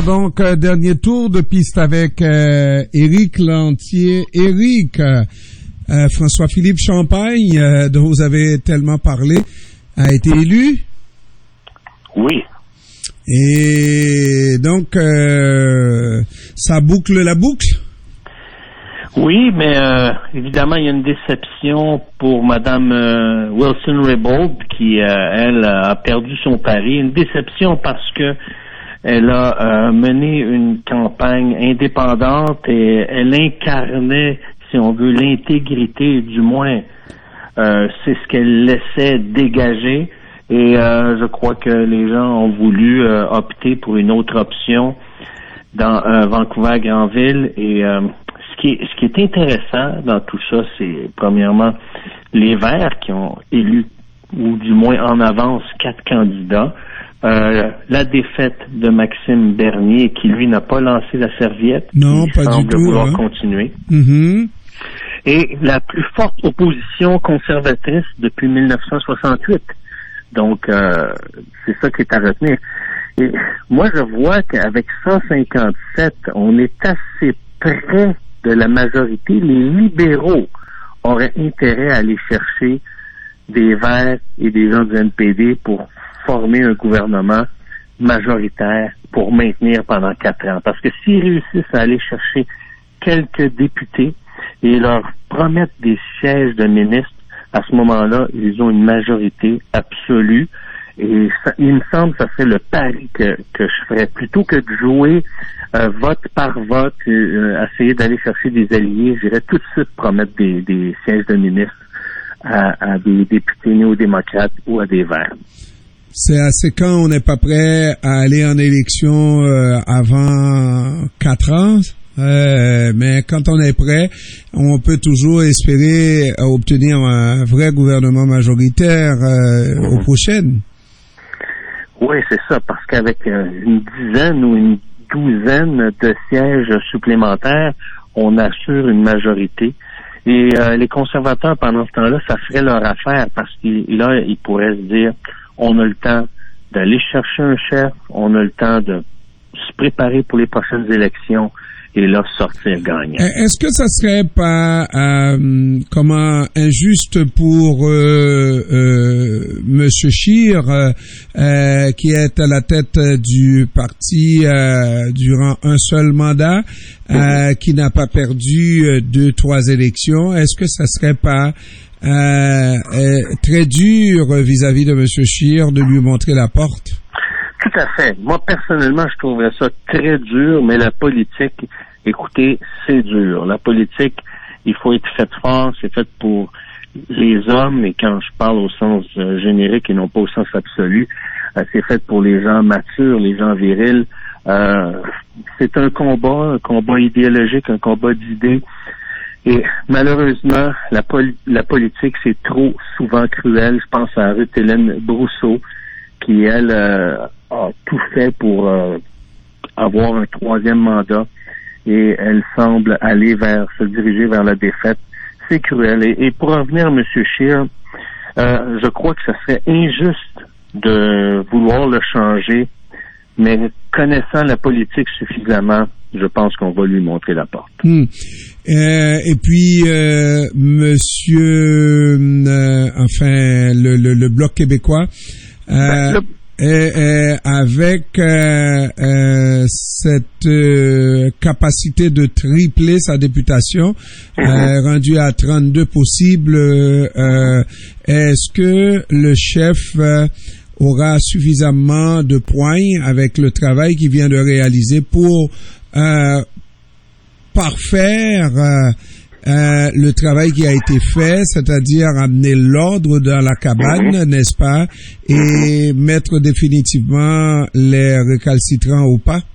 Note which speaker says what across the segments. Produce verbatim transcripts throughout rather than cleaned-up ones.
Speaker 1: Alors donc, euh, dernier tour de piste avec euh, Éric Lantier. Éric, euh, euh, François-Philippe Champagne, euh, dont vous avez tellement parlé, a été élu?
Speaker 2: Oui.
Speaker 1: Et donc, euh, ça boucle la boucle?
Speaker 2: Oui, mais euh, évidemment, il y a une déception pour Mme euh, Wilson-Raybould qui, euh, elle, a perdu son pari. Une déception parce que elle a euh, mené une campagne indépendante et elle incarnait, si on veut, l'intégrité, du moins, euh, c'est ce qu'elle laissait dégager. Et euh, je crois que les gens ont voulu euh, opter pour une autre option dans euh, Vancouver-Granville. Et euh, ce qui est, ce qui est intéressant dans tout ça, c'est premièrement les Verts qui ont élu, ou du moins en avance, quatre candidats. Euh, la défaite de Maxime Bernier, qui lui n'a pas lancé la serviette,
Speaker 1: non,
Speaker 2: il
Speaker 1: pas
Speaker 2: semble
Speaker 1: du tout,
Speaker 2: vouloir
Speaker 1: hein.
Speaker 2: continuer.
Speaker 1: Mm-hmm.
Speaker 2: Et la plus forte opposition conservatrice depuis mille neuf cent soixante-huit. Donc, euh, c'est ça qui est à retenir. Et moi, je vois qu'avec cent cinquante-sept, on est assez près de la majorité. Les libéraux auraient intérêt à aller chercher des Verts et des gens du N P D pour former un gouvernement majoritaire pour maintenir pendant quatre ans. Parce que s'ils réussissent à aller chercher quelques députés et leur promettre des sièges de ministres, à ce moment-là, ils ont une majorité absolue. Et ça, il me semble que ça serait le pari que, que je ferais. Plutôt que de jouer euh, vote par vote, euh, essayer d'aller chercher des alliés, j'irais tout de suite promettre des, des sièges de ministres à, à des députés néo-démocrates ou à des Verts.
Speaker 1: C'est assez quand on n'est pas prêt à aller en élection euh, avant quatre ans, euh, mais quand on est prêt, on peut toujours espérer obtenir un vrai gouvernement majoritaire euh, aux prochaines.
Speaker 2: Oui, c'est ça, parce qu'avec euh, une dizaine ou une douzaine de sièges supplémentaires, on assure une majorité. Et euh, les conservateurs, pendant ce temps-là, ça ferait leur affaire, parce que là, ils pourraient se dire, on a le temps d'aller chercher un chef, on a le temps de se préparer pour les prochaines élections et là sortir gagnant.
Speaker 1: Est-ce que ça serait pas euh, comment injuste pour euh, euh, Monsieur Scheer, euh, euh, qui est à la tête du parti euh, durant un seul mandat, euh, mm-hmm. qui n'a pas perdu deux, trois élections? Est-ce que ça serait pas Euh, euh, très dur vis-à-vis de M. Scheer de lui montrer la porte?
Speaker 2: Tout à fait. Moi, personnellement, je trouverais ça très dur, mais la politique, écoutez, c'est dur. La politique, il faut être fait fort, c'est fait pour les hommes, et quand je parle au sens euh, générique et non pas au sens absolu, euh, c'est fait pour les gens matures, les gens virils. Euh, c'est un combat, un combat idéologique, un combat d'idées. Et malheureusement, la, poli- la politique, c'est trop souvent cruel. Je pense à Ruth-Hélène Brousseau, qui, elle, euh, a tout fait pour euh, avoir un troisième mandat. Et elle semble aller vers, se diriger vers la défaite. C'est cruel. Et, et pour revenir à M. Scheer, euh, je crois que ce serait injuste de vouloir le changer, mais connaissant la politique suffisamment, je pense qu'on va lui montrer la porte.
Speaker 1: Mmh. Euh, et puis, euh, Monsieur, euh, enfin, le, le, le Bloc québécois, euh, ben, le... est, est avec euh, euh, cette euh, capacité de tripler sa députation, mmh. euh, rendue à trente-deux possibles, euh, est-ce que le chef euh, aura suffisamment de points avec le travail qu'il vient de réaliser pour Euh, parfaire euh, euh, le travail qui a été fait, c'est-à-dire amener l'ordre dans la cabane, mm-hmm. n'est-ce pas, et mettre définitivement les récalcitrants au pas?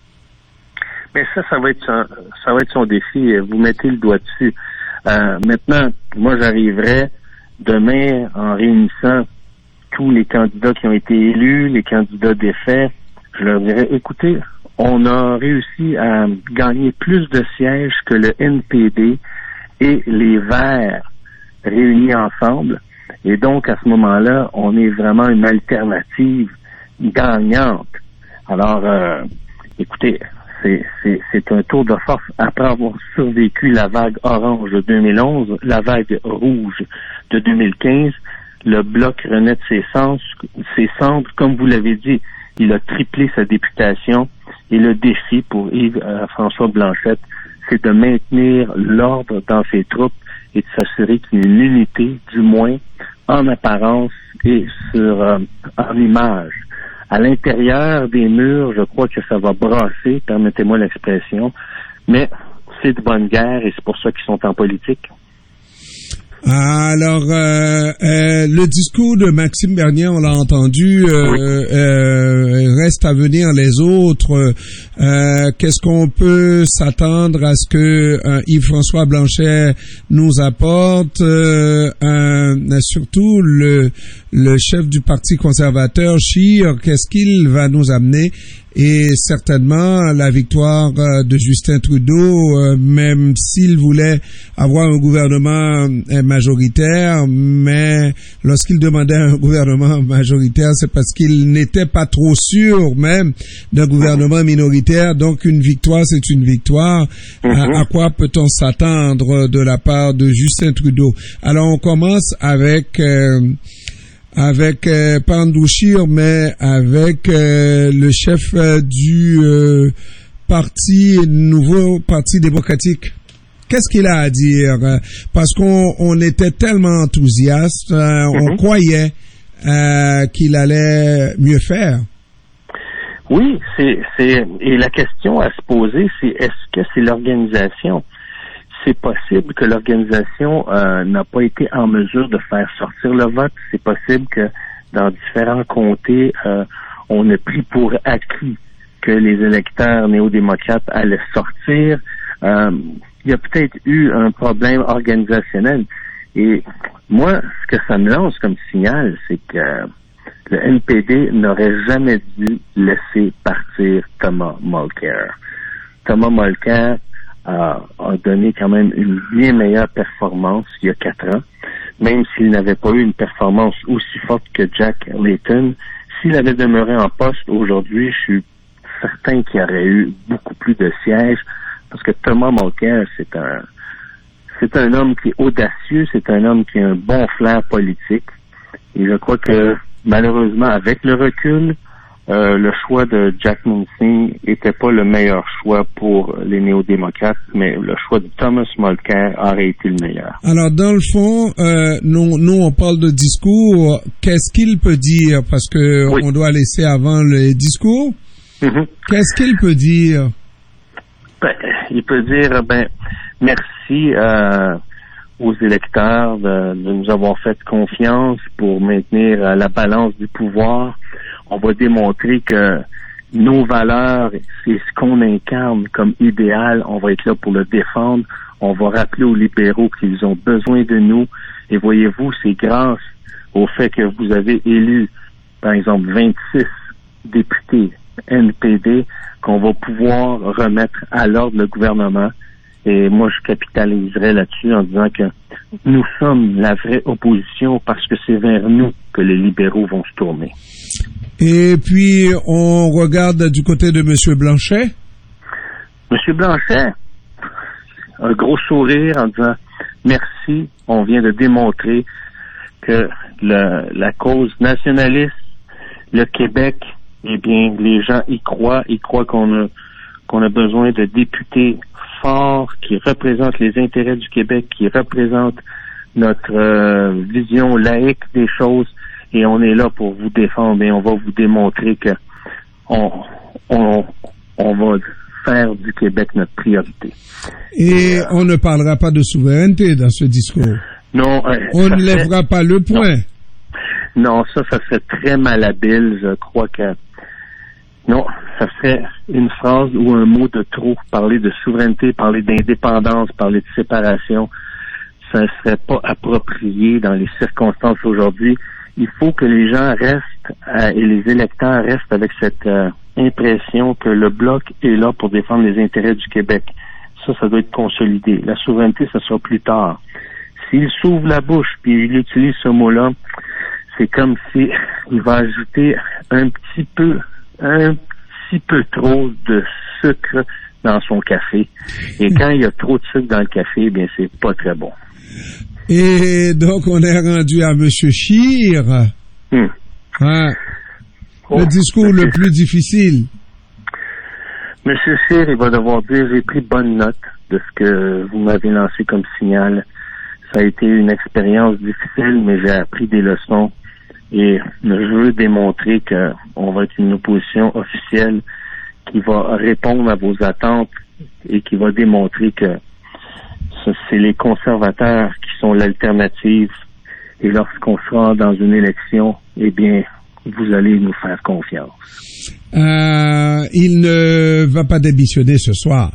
Speaker 2: Mais ça, ça va être son, ça va être son défi. Vous mettez le doigt dessus. Euh, maintenant, moi, j'arriverai demain en réunissant tous les candidats qui ont été élus, les candidats défaits. Je leur dirai, écoutez, on a réussi à gagner plus de sièges que le N P D et les Verts réunis ensemble. Et donc, à ce moment-là, on est vraiment une alternative gagnante. Alors, euh, écoutez, c'est, c'est, c'est un tour de force. Après avoir survécu la vague orange de deux mille onze, la vague rouge de deux mille quinze, le Bloc renaît de ses cendres, ses cendres, comme vous l'avez dit, il a triplé sa députation et le défi pour Yves-François Blanchet, c'est de maintenir l'ordre dans ses troupes et de s'assurer qu'il y ait une unité, du moins en apparence et sur euh, en image. À l'intérieur des murs, je crois que ça va brasser, permettez-moi l'expression, mais c'est de bonne guerre et c'est pour ça qu'ils sont en politique.
Speaker 1: Alors, euh, euh, le discours de Maxime Bernier, on l'a entendu, euh, oui. euh, reste à venir les autres. Euh, qu'est-ce qu'on peut s'attendre à ce que euh, Yves-François Blanchet nous apporte, euh, euh, surtout le, le chef du Parti conservateur, Scheer, qu'est-ce qu'il va nous amener? Et certainement la victoire de Justin Trudeau, même s'il voulait avoir un gouvernement majoritaire, mais lorsqu'il demandait un gouvernement majoritaire, c'est parce qu'il n'était pas trop sûr même d'un gouvernement minoritaire. Donc une victoire, c'est une victoire. À, à quoi peut-on s'attendre de la part de Justin Trudeau? Alors on commence avec... Euh, avec euh, pas Andrew Scheer, mais avec euh, le chef euh, du euh, parti, nouveau parti démocratique. Qu'est-ce qu'il a à dire? Parce qu'on on était tellement enthousiaste, euh, mm-hmm. on croyait euh, qu'il allait mieux faire.
Speaker 2: Oui, c'est, c'est, et la question à se poser, c'est est-ce que c'est l'organisation? C'est possible que l'organisation euh, n'a pas été en mesure de faire sortir le vote. C'est possible que dans différents comtés, euh, on a pris pour acquis que les électeurs néo-démocrates allaient sortir. Euh, il y a peut-être eu un problème organisationnel. Et moi, ce que ça me lance comme signal, c'est que le N P D n'aurait jamais dû laisser partir Thomas Mulcair. Thomas Mulcair A, a donné quand même une bien meilleure performance il y a quatre ans, même s'il n'avait pas eu une performance aussi forte que Jack Layton. S'il avait demeuré en poste aujourd'hui, je suis certain qu'il y aurait eu beaucoup plus de sièges, parce que Thomas Mulcair, c'est un c'est un homme qui est audacieux, c'est un homme qui a un bon flair politique, et je crois que malheureusement, avec le recul, Euh, le choix de Jack Munsey était pas le meilleur choix pour les néo-démocrates, mais le choix de Thomas Mulcair aurait été le meilleur.
Speaker 1: Alors, dans le fond, euh, nous, nous, on parle de discours. Qu'est-ce qu'il peut dire? Parce que oui. on doit laisser avant le discours. Mm-hmm. Qu'est-ce qu'il peut dire?
Speaker 2: Ben, il peut dire, ben, merci euh, aux électeurs de, de nous avoir fait confiance pour maintenir euh, la balance du pouvoir. On va démontrer que nos valeurs, c'est ce qu'on incarne comme idéal. On va être là pour le défendre. On va rappeler aux libéraux qu'ils ont besoin de nous. Et voyez-vous, c'est grâce au fait que vous avez élu, par exemple, vingt-six députés N P D qu'on va pouvoir remettre à l'ordre le gouvernement. Et moi, je capitaliserai là-dessus en disant que nous sommes la vraie opposition parce que c'est vers nous que les libéraux vont se tourner.
Speaker 1: Et puis, on regarde du côté de M. Blanchet.
Speaker 2: M. Blanchet, un gros sourire en disant « Merci, on vient de démontrer que le, la cause nationaliste, le Québec, eh bien, les gens y croient, ils croient qu'on a, qu'on a besoin de députés forts qui représentent les intérêts du Québec, qui représentent notre euh, vision laïque des choses. Et on est là pour vous défendre et on va vous démontrer que on, on, on va faire du Québec notre priorité.
Speaker 1: Et euh, on ne parlera pas de souveraineté dans ce discours.
Speaker 2: Non. Euh,
Speaker 1: on ne lèvera serait, pas le point.
Speaker 2: Non. non, ça, ça serait très malhabile. Je crois que non, ça serait une phrase ou un mot de trop. Parler de souveraineté, parler d'indépendance, parler de séparation, ça ne serait pas approprié dans les circonstances aujourd'hui. Il faut que les gens restent euh, et les électeurs restent avec cette euh, impression que le Bloc est là pour défendre les intérêts du Québec. Ça, ça doit être consolidé. La souveraineté, ça sera plus tard. S'il s'ouvre la bouche puis il utilise ce mot-là, c'est comme si il va ajouter un petit peu, un petit peu trop de sucre dans son café. Et quand il y a trop de sucre dans le café, bien, c'est pas très bon.
Speaker 1: Et donc, on est rendu à M. Scheer.
Speaker 2: Hmm.
Speaker 1: Hein?
Speaker 2: Oh,
Speaker 1: le discours
Speaker 2: monsieur,
Speaker 1: le plus difficile.
Speaker 2: M. Scheer, il va devoir dire, j'ai pris bonne note de ce que vous m'avez lancé comme signal. Ça a été une expérience difficile, mais j'ai appris des leçons. Et je veux démontrer qu'on va être une opposition officielle qui va répondre à vos attentes et qui va démontrer que c'est les conservateurs qui sont l'alternative. Et lorsqu'on sera dans une élection, eh bien, vous allez nous faire confiance.
Speaker 1: Euh, il ne va pas démissionner ce soir.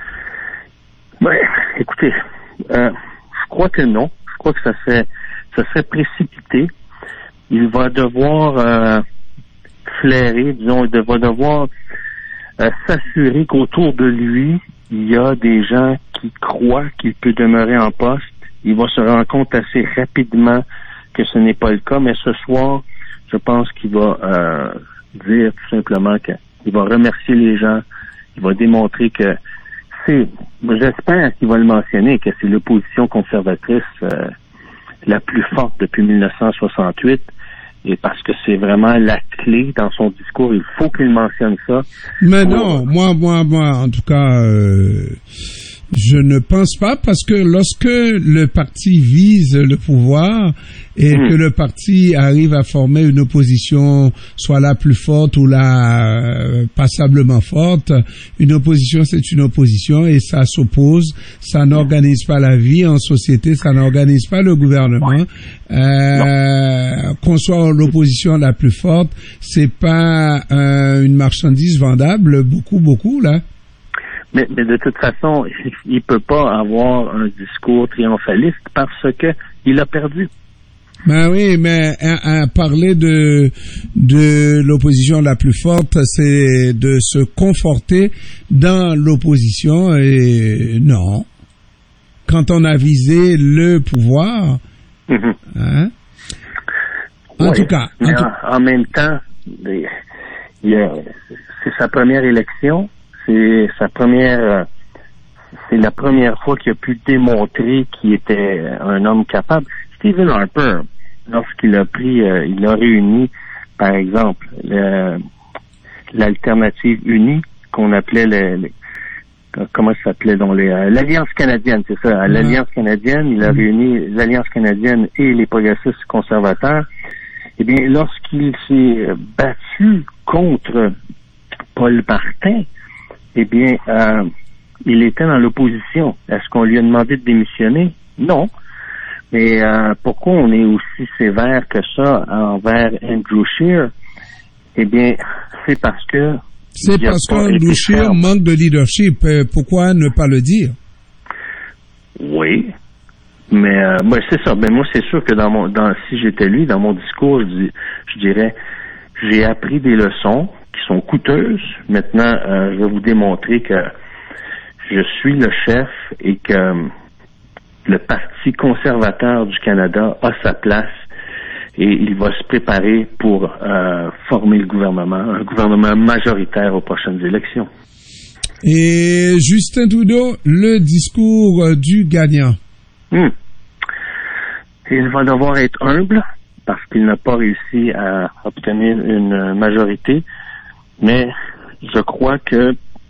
Speaker 2: Ouais, écoutez, euh, je crois que non. Je crois que ça serait, ça serait précipité. Il va devoir euh, flairer, disons, il va devoir euh, s'assurer qu'autour de lui, il y a des gens qui croient qu'il peut demeurer en poste. Il va se rendre compte assez rapidement que ce n'est pas le cas, mais ce soir, je pense qu'il va euh, dire tout simplement qu'il va remercier les gens, il va démontrer que c'est, j'espère qu'il va le mentionner, que c'est l'opposition conservatrice euh, la plus forte depuis mille neuf cent soixante-huit, et parce que c'est vraiment la clé dans son discours, il faut qu'il mentionne ça.
Speaker 1: Mais pour... non, moi, moi, moi, en tout cas, euh, je ne pense pas, parce que lorsque le parti vise le pouvoir et mmh. que le parti arrive à former une opposition, soit la plus forte ou la euh, passablement forte, une opposition, c'est une opposition et ça s'oppose, ça n'organise pas la vie en société, ça n'organise pas le gouvernement. Euh, qu'on soit en l'opposition la plus forte, c'est pas euh, une marchandise vendable, beaucoup, beaucoup, là.
Speaker 2: Mais, mais de toute façon, il peut pas avoir un discours triomphaliste parce que il a perdu.
Speaker 1: Ben oui, mais à, à parler de de l'opposition la plus forte, c'est de se conforter dans l'opposition et non. Quand on a visé le pouvoir, mm-hmm. hein? En
Speaker 2: oui,
Speaker 1: tout cas, en,
Speaker 2: mais
Speaker 1: tout...
Speaker 2: en, en même temps, il y a, c'est sa première élection. C'est sa première, c'est la première fois qu'il a pu démontrer qu'il était un homme capable. Stephen Harper, lorsqu'il a pris, euh, il a réuni, par exemple, le, l'alternative unie qu'on appelait le, le comment ça s'appelait dans les euh, l'Alliance canadienne, c'est ça. À l'Alliance canadienne, il a réuni l'Alliance canadienne et les progressistes conservateurs. Eh bien, lorsqu'il s'est battu contre Paul Martin, eh bien, euh, il était dans l'opposition. Est-ce qu'on lui a demandé de démissionner? Non. Mais euh, pourquoi on est aussi sévère que ça envers Andrew Scheer? Eh bien, c'est parce que...
Speaker 1: C'est parce qu'Andrew Scheer manque de leadership. Pourquoi ne pas le dire?
Speaker 2: Oui. Mais euh, moi, c'est ça. Mais moi, c'est sûr que dans mon, dans, si j'étais lui, dans mon discours, je, je dirais, j'ai appris des leçons qui sont coûteuses. Maintenant, euh, je vais vous démontrer que je suis le chef et que euh, le Parti conservateur du Canada a sa place et il va se préparer pour euh, former le gouvernement, un gouvernement majoritaire aux prochaines élections.
Speaker 1: Et Justin Trudeau, le discours du gagnant.
Speaker 2: Hum. Il va devoir être humble parce qu'il n'a pas réussi à obtenir une majorité. Mais je crois que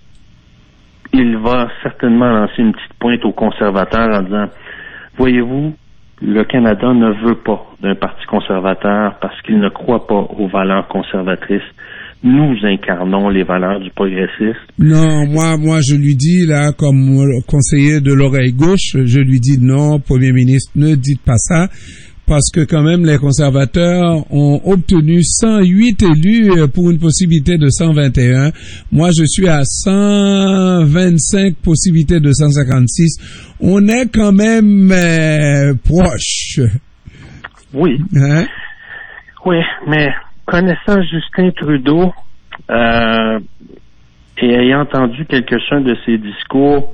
Speaker 2: il va certainement lancer une petite pointe aux conservateurs en disant, voyez-vous, le Canada ne veut pas d'un parti conservateur parce qu'il ne croit pas aux valeurs conservatrices. Nous incarnons les valeurs du progressisme.
Speaker 1: Non, moi, moi, je lui dis, là, comme conseiller de l'oreille gauche, je lui dis non, Premier ministre, ne dites pas ça. Parce que quand même, les conservateurs ont obtenu cent huit élus pour une possibilité de cent vingt et un. Moi, je suis à cent vingt-cinq possibilités de cent cinquante-six. On est quand même euh, proche.
Speaker 2: Oui.
Speaker 1: Hein?
Speaker 2: Oui, mais connaissant Justin Trudeau euh, et ayant entendu quelques-uns de ses discours,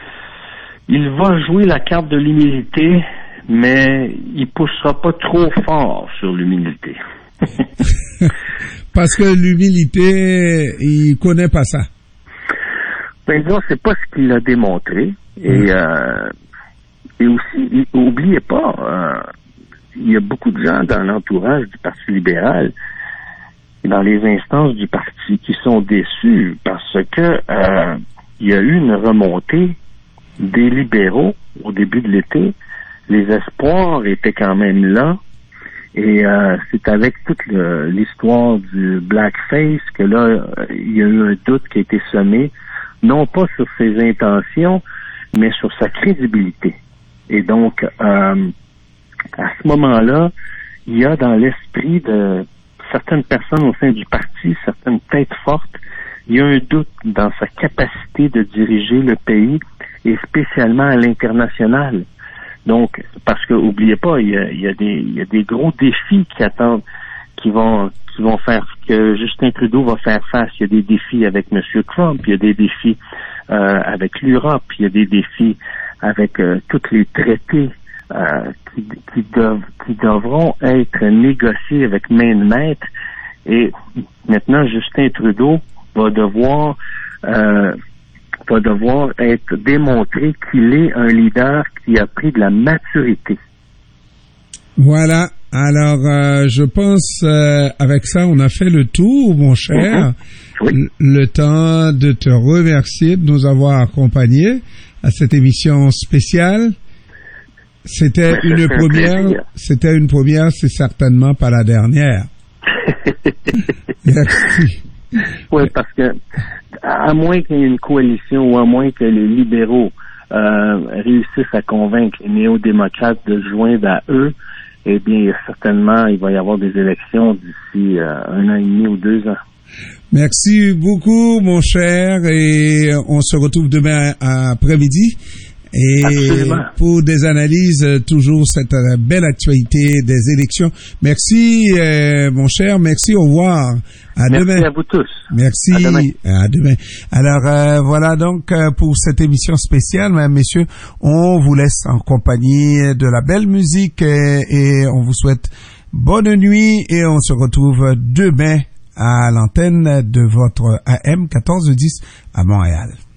Speaker 2: il va jouer la carte de l'humilité, mais il poussera pas trop fort sur l'humilité.
Speaker 1: Parce que l'humilité, il connaît pas ça.
Speaker 2: Ben disons, c'est pas ce qu'il a démontré. Et, mmh. euh, et aussi, oubliez pas, euh, il y a beaucoup de gens dans l'entourage du Parti libéral, dans les instances du parti, qui sont déçus parce que euh, il y a eu une remontée des libéraux au début de l'été. Les espoirs étaient quand même là. Et euh, c'est avec toute le, l'histoire du blackface que là, il y a eu un doute qui a été semé, non pas sur ses intentions, mais sur sa crédibilité. Et donc, euh, à ce moment-là, il y a dans l'esprit de certaines personnes au sein du parti, certaines têtes fortes, il y a un doute dans sa capacité de diriger le pays, et spécialement à l'international. Donc, parce que oubliez pas, il y a, il y a des, il y a des gros défis qui attendent, qui vont, qui vont faire que Justin Trudeau va faire face. Il y a des défis avec M. Trump, il y a des défis euh, avec l'Europe, il y a des défis avec euh, tous les traités euh, qui, qui, doivent, qui devront être négociés avec main de maître. Et maintenant, Justin Trudeau va devoir euh, va devoir être démontré qu'il est un leader qui a pris de la maturité.
Speaker 1: Voilà. Alors, euh, je pense, euh, avec ça, on a fait le tour, mon cher. Mm-hmm. Oui. Le temps de te remercier de nous avoir accompagnés à cette émission spéciale. C'était Mais une première. C'était une première, c'est certainement pas la dernière. Merci.
Speaker 2: Oui, parce que à moins qu'il y ait une coalition ou à moins que les libéraux euh, réussissent à convaincre les néo-démocrates de se joindre à eux, eh bien, certainement, il va y avoir des élections d'ici euh, un an et demi ou deux ans.
Speaker 1: Merci beaucoup, mon cher, et on se retrouve demain après-midi. Et Absolument. Pour des analyses, toujours cette belle actualité des élections. Merci, euh, mon cher. Merci, au revoir. À
Speaker 2: merci
Speaker 1: demain.
Speaker 2: à vous tous.
Speaker 1: Merci.
Speaker 2: À demain.
Speaker 1: À demain. Alors, euh, voilà donc euh, pour cette émission spéciale, mesdames, messieurs. On vous laisse en compagnie de la belle musique et, et on vous souhaite bonne nuit et on se retrouve demain à l'antenne de votre A M quatorze dix à Montréal.